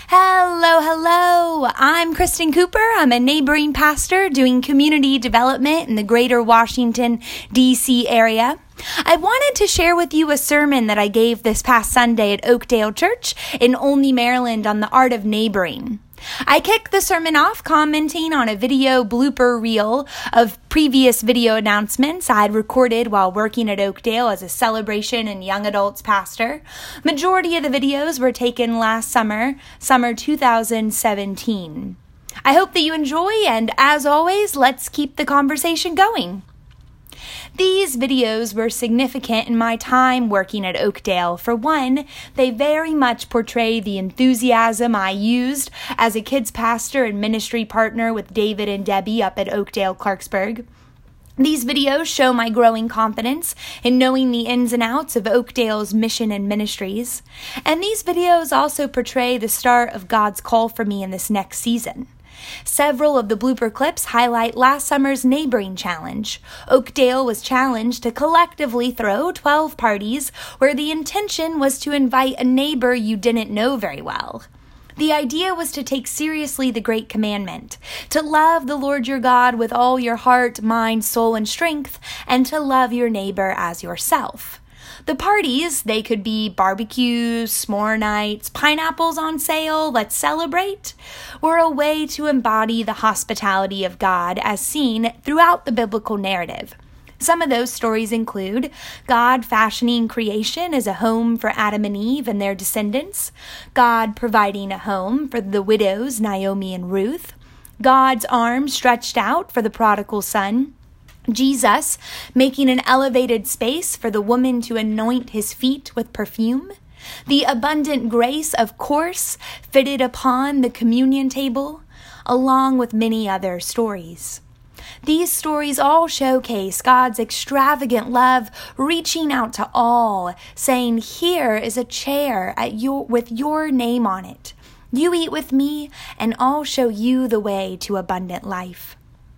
Hello. I'm Kristen Cooper. I'm a neighboring pastor doing community development in the greater Washington, D.C. area. I wanted to share with you a sermon that I gave this past Sunday at Oakdale Church in Olney, Maryland on the art of neighboring. I kicked the sermon off commenting on a video blooper reel of previous video announcements I had recorded while working at Oakdale as a celebration and young adults pastor. Majority of the videos were taken last summer 2017. I hope that you enjoy, and as always, let's keep the conversation going. These videos were significant in my time working at Oakdale. For one, they very much portray the enthusiasm I used as a kids pastor and ministry partner with David and Debbie up at Oakdale Clarksburg. These videos show my growing confidence in knowing the ins and outs of Oakdale's mission and ministries. And these videos also portray the start of God's call for me in this next season. Several of the blooper clips highlight last summer's neighboring challenge. Oakdale was challenged to collectively throw 12 parties where the intention was to invite a neighbor you didn't know very well. The idea was to take seriously the great commandment, to love the Lord your God with all your heart, mind, soul, and strength, and to love your neighbor as yourself. The parties, they could be barbecues, s'more nights, pineapples on sale, let's celebrate, were a way to embody the hospitality of God as seen throughout the biblical narrative. Some of those stories include God fashioning creation as a home for Adam and Eve and their descendants, God providing a home for the widows Naomi and Ruth, God's arms stretched out for the prodigal son, Jesus making an elevated space for the woman to anoint his feet with perfume, the abundant grace, of course, fitted upon the communion table, along with many other stories. These stories all showcase God's extravagant love reaching out to all, saying, "Here is a chair with your name on it. You eat with me, and I'll show you the way to abundant life."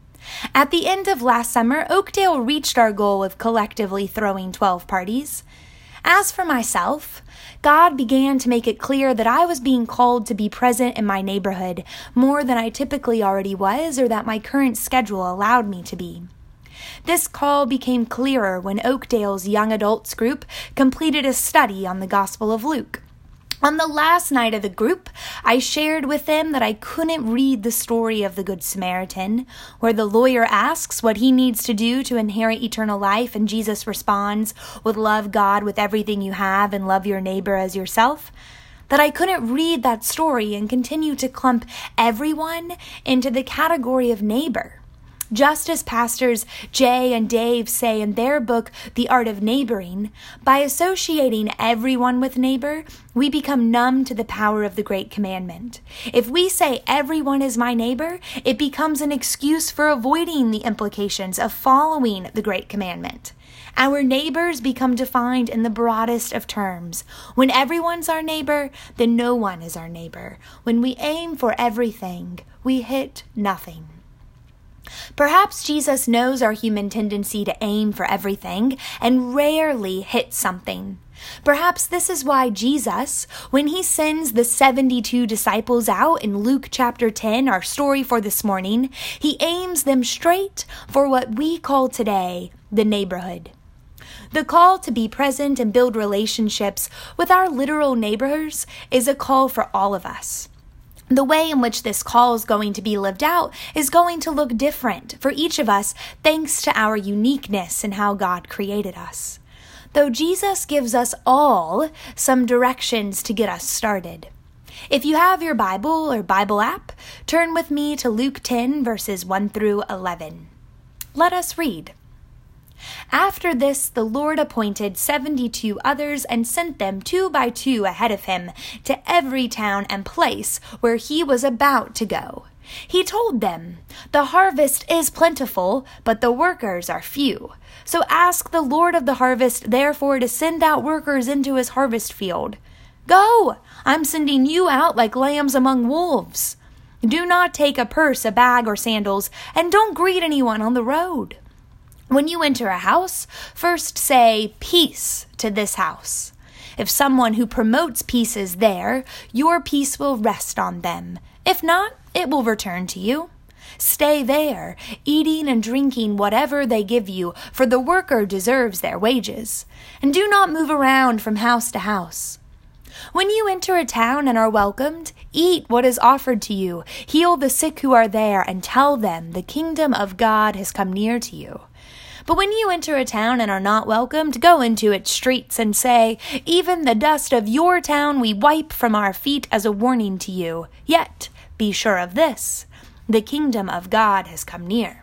At the end of last summer, Oakdale reached our goal of collectively throwing 12 parties. As for myself, God began to make it clear that I was being called to be present in my neighborhood more than I typically already was or that my current schedule allowed me to be. This call became clearer when Oakdale's young adults group completed a study on the Gospel of Luke. On the last night of the group, I shared with them that I couldn't read the story of the Good Samaritan, where the lawyer asks what he needs to do to inherit eternal life, and Jesus responds with love God with everything you have and love your neighbor as yourself, that I couldn't read that story and continue to clump everyone into the category of neighbor. Just as pastors Jay and Dave say in their book, The Art of Neighboring, by associating everyone with neighbor, we become numb to the power of the great commandment. If we say everyone is my neighbor, it becomes an excuse for avoiding the implications of following the great commandment. Our neighbors become defined in the broadest of terms. When everyone's our neighbor, then no one is our neighbor. When we aim for everything, we hit nothing. Perhaps Jesus knows our human tendency to aim for everything and rarely hit something. Perhaps this is why Jesus, when he sends the 72 disciples out in Luke chapter 10, our story for this morning, he aims them straight for what we call today the neighborhood. The call to be present and build relationships with our literal neighbors is a call for all of us. The way in which this call is going to be lived out is going to look different for each of us thanks to our uniqueness and how God created us. Though Jesus gives us all some directions to get us started. If you have your Bible or Bible app, turn with me to Luke 10 verses 1 through 11. Let us read. After this, the Lord appointed 72 others and sent them 2 by 2 ahead of him to every town and place where he was about to go. He told them, "The harvest is plentiful, but the workers are few. So ask the Lord of the harvest, therefore, to send out workers into his harvest field. Go, I'm sending you out like lambs among wolves. Do not take a purse, a bag, or sandals, and don't greet anyone on the road. When you enter a house, first say, 'Peace' to this house. If someone who promotes peace is there, your peace will rest on them. If not, it will return to you. Stay there, eating and drinking whatever they give you, for the worker deserves their wages. And do not move around from house to house. When you enter a town and are welcomed, eat what is offered to you, heal the sick who are there, and tell them the kingdom of God has come near to you. But when you enter a town and are not welcomed, go into its streets and say, even the dust of your town we wipe from our feet as a warning to you. Yet, be sure of this, the kingdom of God has come near.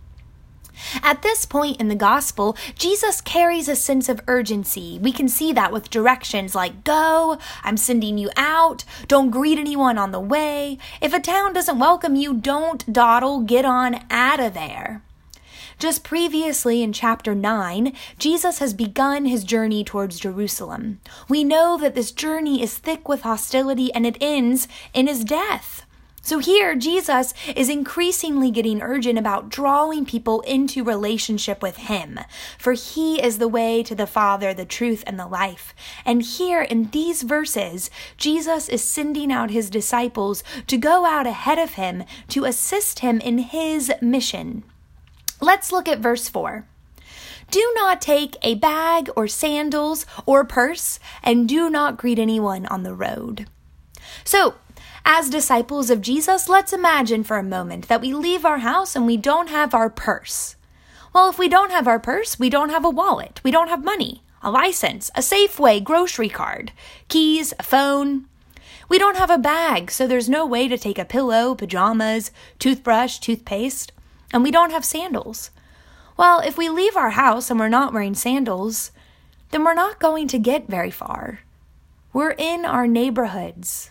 At this point in the gospel, Jesus carries a sense of urgency. We can see that with directions like, go, I'm sending you out, don't greet anyone on the way. If a town doesn't welcome you, don't dawdle, get on out of there. Just previously in chapter 9, Jesus has begun his journey towards Jerusalem. We know that this journey is thick with hostility and it ends in his death. So here, Jesus is increasingly getting urgent about drawing people into relationship with him, for he is the way to the Father, the truth, and the life. And here in these verses, Jesus is sending out his disciples to go out ahead of him to assist him in his mission. Let's look at verse 4. Do not take a bag or sandals or purse, and do not greet anyone on the road. So, as disciples of Jesus, let's imagine for a moment that we leave our house and we don't have our purse. Well, if we don't have our purse, we don't have a wallet, we don't have money, a license, a Safeway grocery card, keys, a phone. We don't have a bag, so there's no way to take a pillow, pajamas, toothbrush, toothpaste, and we don't have sandals. Well, if we leave our house and we're not wearing sandals, then we're not going to get very far. We're in our neighborhoods.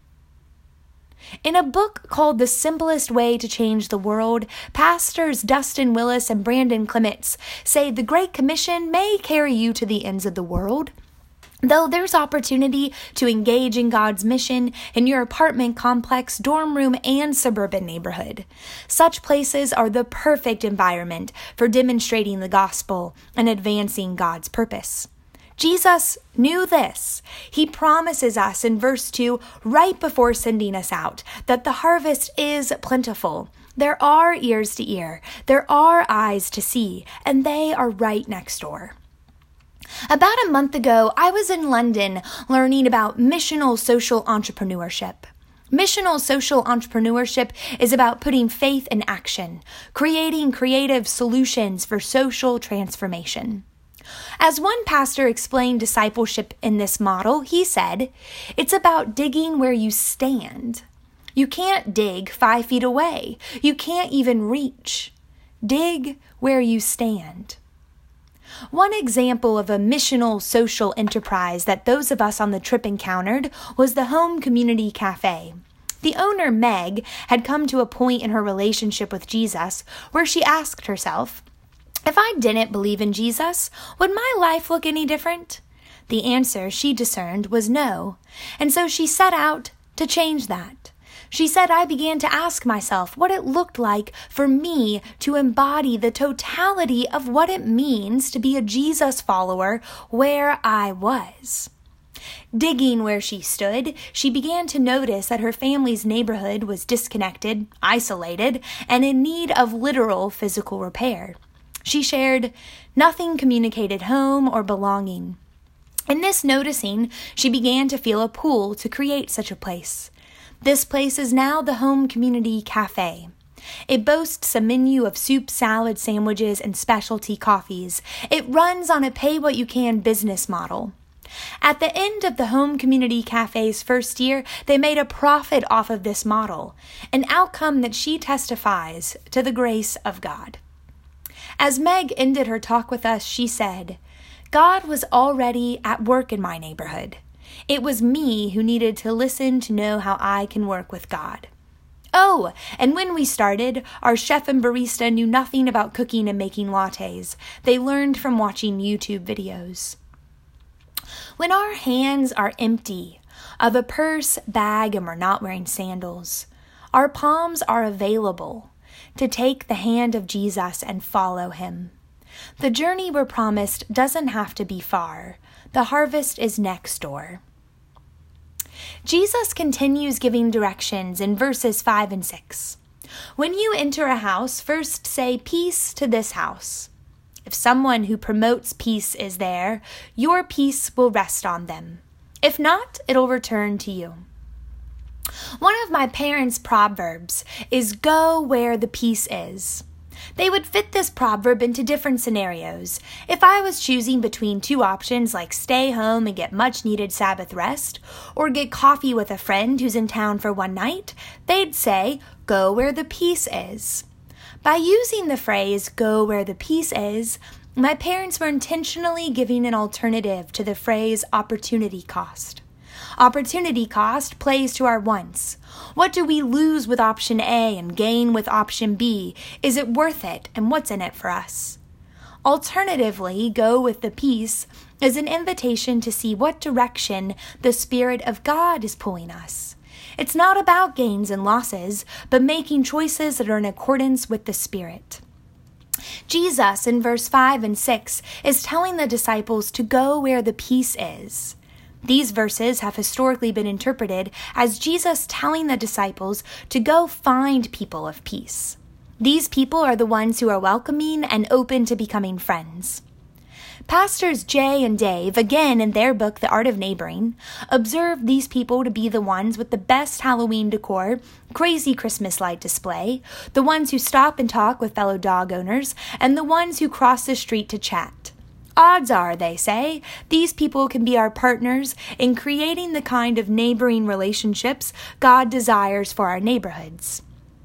In a book called The Simplest Way to Change the World, pastors Dustin Willis and Brandon Clements say the Great Commission may carry you to the ends of the world. Though there's opportunity to engage in God's mission in your apartment complex, dorm room, and suburban neighborhood. Such places are the perfect environment for demonstrating the gospel and advancing God's purpose. Jesus knew this. He promises us in verse 2, right before sending us out, that the harvest is plentiful. There are ears to hear, there are eyes to see, and they are right next door. About a month ago, I was in London learning about missional social entrepreneurship. Missional social entrepreneurship is about putting faith in action, creating creative solutions for social transformation. As one pastor explained discipleship in this model, he said, it's about digging where you stand. You can't dig 5 feet away. You can't even reach. Dig where you stand. One example of a missional social enterprise that those of us on the trip encountered was the Home Community Cafe. The owner, Meg, had come to a point in her relationship with Jesus where she asked herself, if I didn't believe in Jesus, would my life look any different? The answer, she discerned, was no, and so she set out to change that. She said, I began to ask myself what it looked like for me to embody the totality of what it means to be a Jesus follower where I was. Digging where she stood, she began to notice that her family's neighborhood was disconnected, isolated, and in need of literal physical repair. She shared, nothing communicated home or belonging. In this noticing, she began to feel a pull to create such a place. This place is now the Home Community Cafe. It boasts a menu of soup, salad, sandwiches, and specialty coffees. It runs on a pay-what-you-can business model. At the end of the Home Community Cafe's first year, they made a profit off of this model, an outcome that she testifies to the grace of God. As Meg ended her talk with us, she said, God was already at work in my neighborhood. It was me who needed to listen to know how I can work with God. Oh, and when we started, our chef and barista knew nothing about cooking and making lattes. They learned from watching YouTube videos. When our hands are empty of a purse, bag, and we're not wearing sandals, our palms are available to take the hand of Jesus and follow him. The journey we're promised doesn't have to be far. The harvest is next door. Jesus continues giving directions in verses 5 and 6. When you enter a house, first say, "Peace to this house." If someone who promotes peace is there, your peace will rest on them. If not, it'll return to you. One of my parents' proverbs is "Go where the peace is." They would fit this proverb into different scenarios. If I was choosing between two options like stay home and get much needed Sabbath rest, or get coffee with a friend who's in town for one night, they'd say, "Go where the peace is." By using the phrase, "go where the peace is," my parents were intentionally giving an alternative to the phrase opportunity cost. Opportunity cost plays to our wants. What do we lose with option A and gain with option B? Is it worth it, and what's in it for us? Alternatively, go with the peace is an invitation to see what direction the Spirit of God is pulling us. It's not about gains and losses, but making choices that are in accordance with the Spirit. Jesus, in verse 5 and 6, is telling the disciples to go where the peace is. These verses have historically been interpreted as Jesus telling the disciples to go find people of peace. These people are the ones who are welcoming and open to becoming friends. Pastors Jay and Dave, again in their book, The Art of Neighboring, observed these people to be the ones with the best Halloween decor, crazy Christmas light display, the ones who stop and talk with fellow dog owners, and the ones who cross the street to chat. Odds are, they say, these people can be our partners in creating the kind of neighboring relationships God desires for our neighborhoods.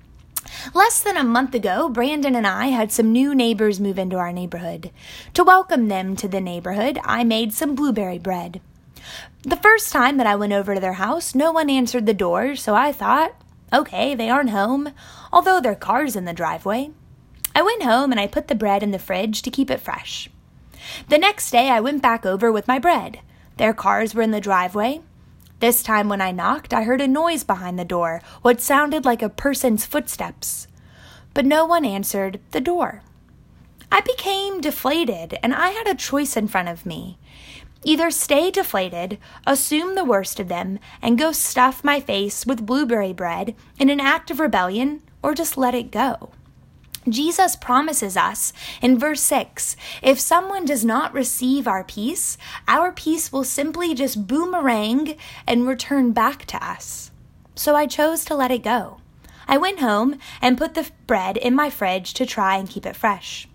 Less than a month ago, Brandon and I had some new neighbors move into our neighborhood. To welcome them to the neighborhood, I made some blueberry bread. The first time that I went over to their house, no one answered the door, so I thought, okay, they aren't home, although their car's in the driveway. I went home and I put the bread in the fridge to keep it fresh. The next day, I went back over with my bread. Their cars were in the driveway. This time when I knocked, I heard a noise behind the door, what sounded like a person's footsteps. But no one answered the door. I became deflated, and I had a choice in front of me. Either stay deflated, assume the worst of them, and go stuff my face with blueberry bread in an act of rebellion, or just let it go. Jesus promises us in verse 6, if someone does not receive our peace will simply just boomerang and return back to us. So I chose to let it go. I went home and put the bread in my fridge to try and keep it fresh.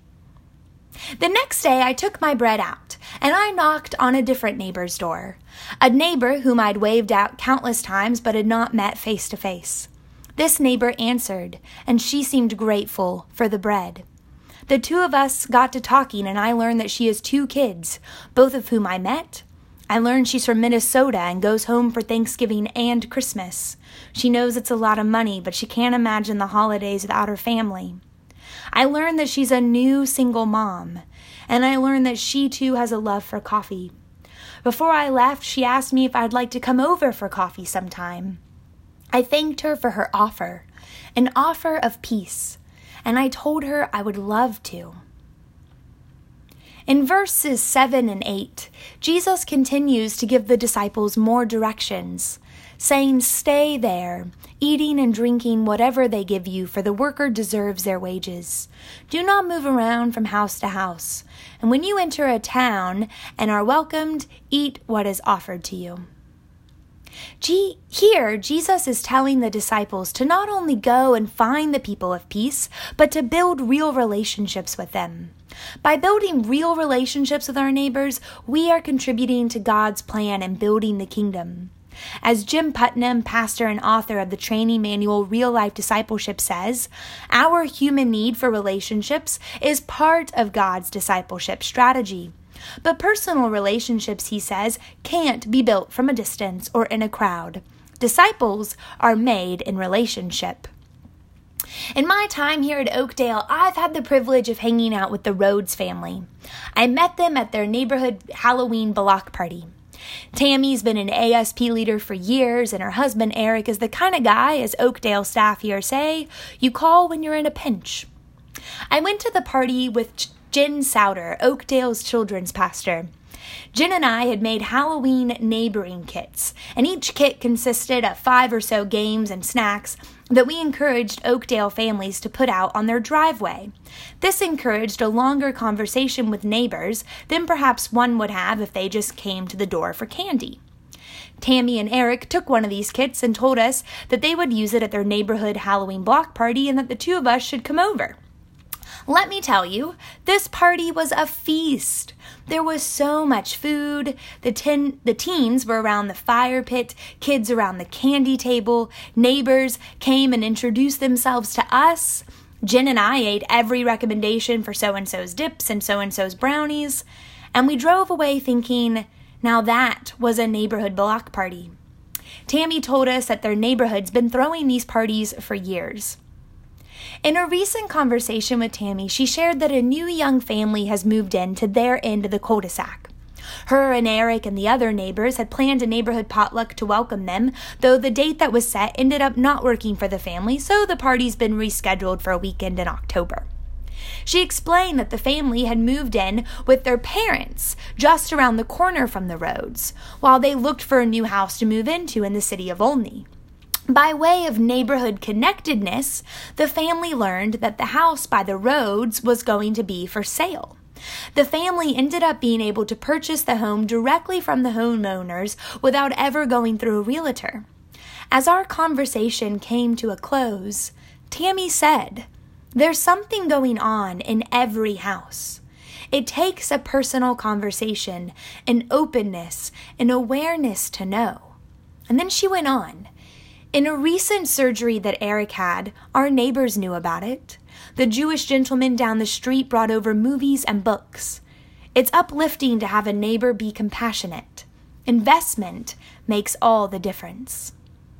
The next day, I took my bread out, and I knocked on a different neighbor's door, a neighbor whom I'd waved at countless times but had not met face to face. This neighbor answered, and she seemed grateful for the bread. The two of us got to talking, and I learned that she has 2 kids, both of whom I met. I learned she's from Minnesota and goes home for Thanksgiving and Christmas. She knows it's a lot of money, but she can't imagine the holidays without her family. I learned that she's a new single mom, and I learned that she too has a love for coffee. Before I left, she asked me if I'd like to come over for coffee sometime. I thanked her for her offer, an offer of peace, and I told her I would love to. In verses 7 and 8, Jesus continues to give the disciples more directions, saying, "Stay there, eating and drinking whatever they give you, for the worker deserves their wages. Do not move around from house to house, and when you enter a town and are welcomed, eat what is offered to you." Here, Jesus is telling the disciples to not only go and find the people of peace, but to build real relationships with them. By building real relationships with our neighbors, we are contributing to God's plan in building the kingdom. As Jim Putnam, pastor and author of the training manual Real Life Discipleship, says, our human need for relationships is part of God's discipleship strategy. But personal relationships, he says, can't be built from a distance or in a crowd. Disciples are made in relationship. In my time here at Oakdale, I've had the privilege of hanging out with the Rhodes family. I met them at their neighborhood Halloween block party. Tammy's been an ASP leader for years, and her husband Eric is the kind of guy, as Oakdale staff here say, you call when you're in a pinch. I went to the party with Jen Souter, Oakdale's children's pastor. Jen and I had made Halloween neighboring kits, and each kit consisted of 5 or so games and snacks that we encouraged Oakdale families to put out on their driveway. This encouraged a longer conversation with neighbors than perhaps one would have if they just came to the door for candy. Tammy and Eric took one of these kits and told us that they would use it at their neighborhood Halloween block party and that the two of us should come over. Let me tell you, this party was a feast. There was so much food. The teens were around the fire pit, kids around the candy table, neighbors came and introduced themselves to us. Jen and I ate every recommendation for so-and-so's dips and so-and-so's brownies, and we drove away thinking, now that was a neighborhood block party. Tammy told us that their neighborhood's been throwing these parties for years. In a recent conversation with Tammy, she shared that a new young family has moved into their end of the cul-de-sac. Her and Eric and the other neighbors had planned a neighborhood potluck to welcome them, though the date that was set ended up not working for the family, so the party's been rescheduled for a weekend in October. She explained that the family had moved in with their parents just around the corner from the roads, while they looked for a new house to move into in the city of Olney. By way of neighborhood connectedness, the family learned that the house by the roads was going to be for sale. The family ended up being able to purchase the home directly from the homeowners without ever going through a realtor. As our conversation came to a close, Tammy said, "There's something going on in every house. It takes a personal conversation, an openness, an awareness to know." And then she went on, "In a recent surgery that Eric had, our neighbors knew about it. The Jewish gentleman down the street brought over movies and books. It's uplifting to have a neighbor be compassionate. Investment makes all the difference."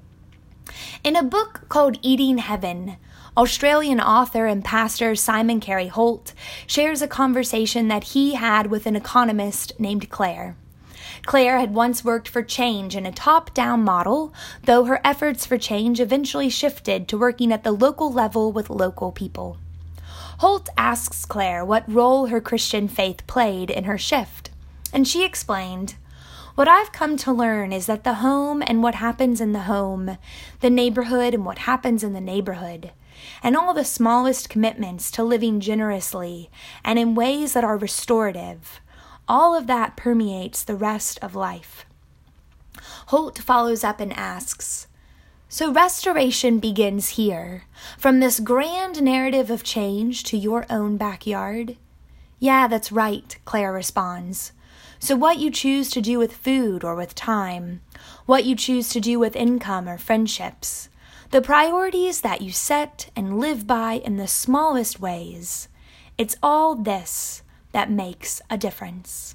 In a book called Eating Heaven, Australian author and pastor Simon Carey Holt shares a conversation that he had with an economist named Claire. Claire had once worked for change in a top-down model, though her efforts for change eventually shifted to working at the local level with local people. Holt asks Claire what role her Christian faith played in her shift, and she explained, "What I've come to learn is that the home and what happens in the home, the neighborhood and what happens in the neighborhood, and all the smallest commitments to living generously and in ways that are restorative, all of that permeates the rest of life." Holt follows up and asks, "So restoration begins here, from this grand narrative of change to your own backyard?" "Yeah, that's right," Claire responds. "So what you choose to do with food or with time, what you choose to do with income or friendships, the priorities that you set and live by in the smallest ways, it's all this that makes a difference."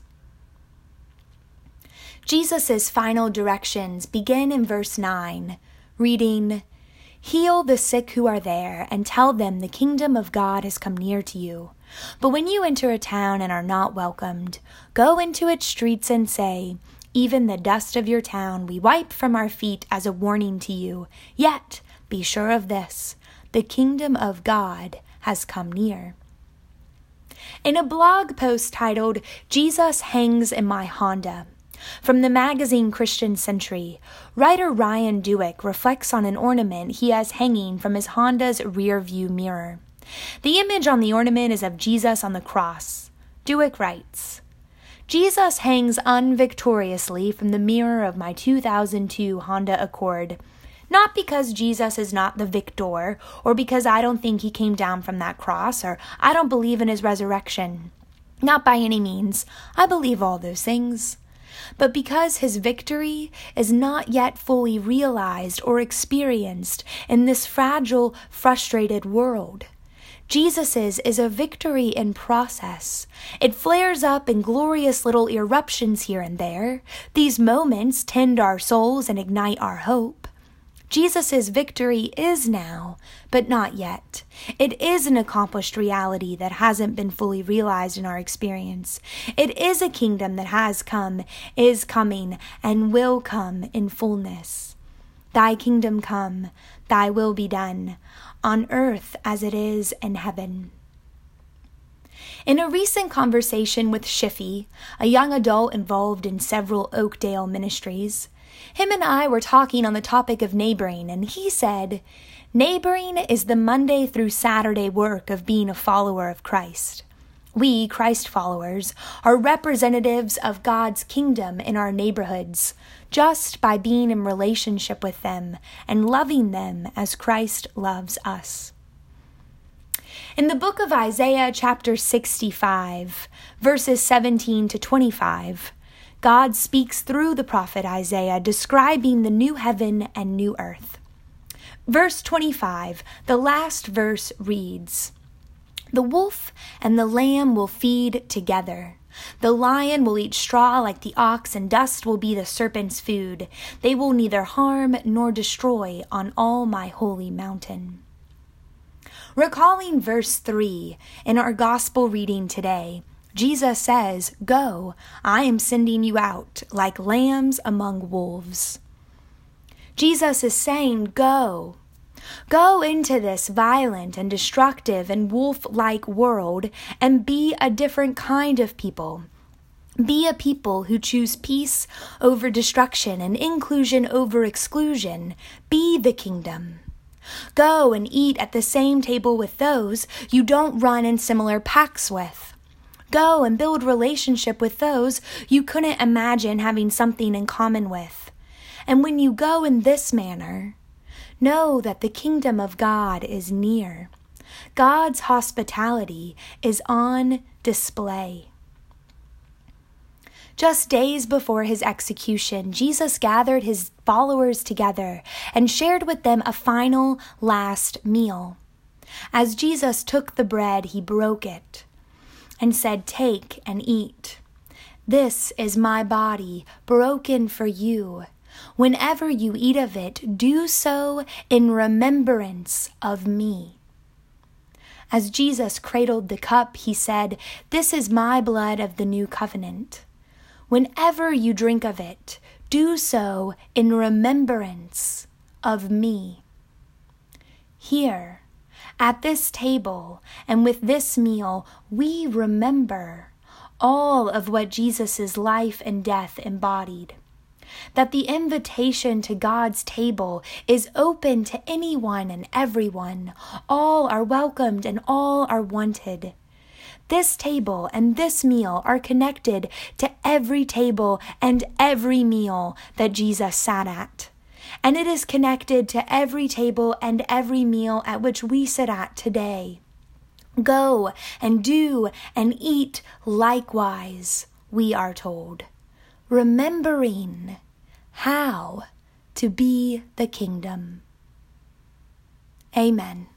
Jesus' final directions begin in verse 9, reading, "Heal the sick who are there, and tell them the kingdom of God has come near to you. But when you enter a town and are not welcomed, go into its streets and say, even the dust of your town we wipe from our feet as a warning to you. Yet be sure of this, the kingdom of God has come near." In a blog post titled, "Jesus Hangs in My Honda," from the magazine Christian Century, writer Ryan Dewick reflects on an ornament he has hanging from his Honda's rear view mirror. The image on the ornament is of Jesus on the cross. Dewick writes, "Jesus hangs unvictoriously from the mirror of my 2002 Honda Accord. Not because Jesus is not the victor, or because I don't think he came down from that cross, or I don't believe in his resurrection. Not by any means. I believe all those things. But because his victory is not yet fully realized or experienced in this fragile, frustrated world. Jesus's is a victory in process. It flares up in glorious little eruptions here and there. These moments tend our souls and ignite our hope. Jesus' victory is now, but not yet. It is an accomplished reality that hasn't been fully realized in our experience. It is a kingdom that has come, is coming, and will come in fullness. Thy kingdom come, thy will be done, on earth as it is in heaven." In a recent conversation with Shiffy, a young adult involved in several Oakdale ministries, him and I were talking on the topic of neighboring, and he said, "Neighboring is the Monday through Saturday work of being a follower of Christ. We, Christ followers, are representatives of God's kingdom in our neighborhoods, just by being in relationship with them and loving them as Christ loves us." In the book of Isaiah, chapter 65, verses 17 to 25, God speaks through the prophet Isaiah, describing the new heaven and new earth. Verse 25, the last verse reads, "The wolf and the lamb will feed together. The lion will eat straw like the ox, and dust will be the serpent's food. They will neither harm nor destroy on all my holy mountain." Recalling verse 3 in our gospel reading today, Jesus says, "Go, I am sending you out like lambs among wolves." Jesus is saying, go into this violent and destructive and wolf-like world and be a different kind of people. Be a people who choose peace over destruction and inclusion over exclusion. Be the kingdom. Go and eat at the same table with those you don't run in similar packs with. Go and build relationship with those you couldn't imagine having something in common with. And when you go in this manner, know that the kingdom of God is near. God's hospitality is on display. Just days before his execution, Jesus gathered his followers together and shared with them a final, last meal. As Jesus took the bread, he broke it and said, "Take and eat. This is my body broken for you. Whenever you eat of it, do so in remembrance of me." As Jesus cradled the cup, he said, "This is my blood of the new covenant. Whenever you drink of it, do so in remembrance of me." Here, at this table and with this meal, we remember all of what Jesus' life and death embodied. That the invitation to God's table is open to anyone and everyone. All are welcomed and all are wanted. This table and this meal are connected to every table and every meal that Jesus sat at. And it is connected to every table and every meal at which we sit at today. Go and do and eat likewise, we are told, remembering how to be the kingdom. Amen.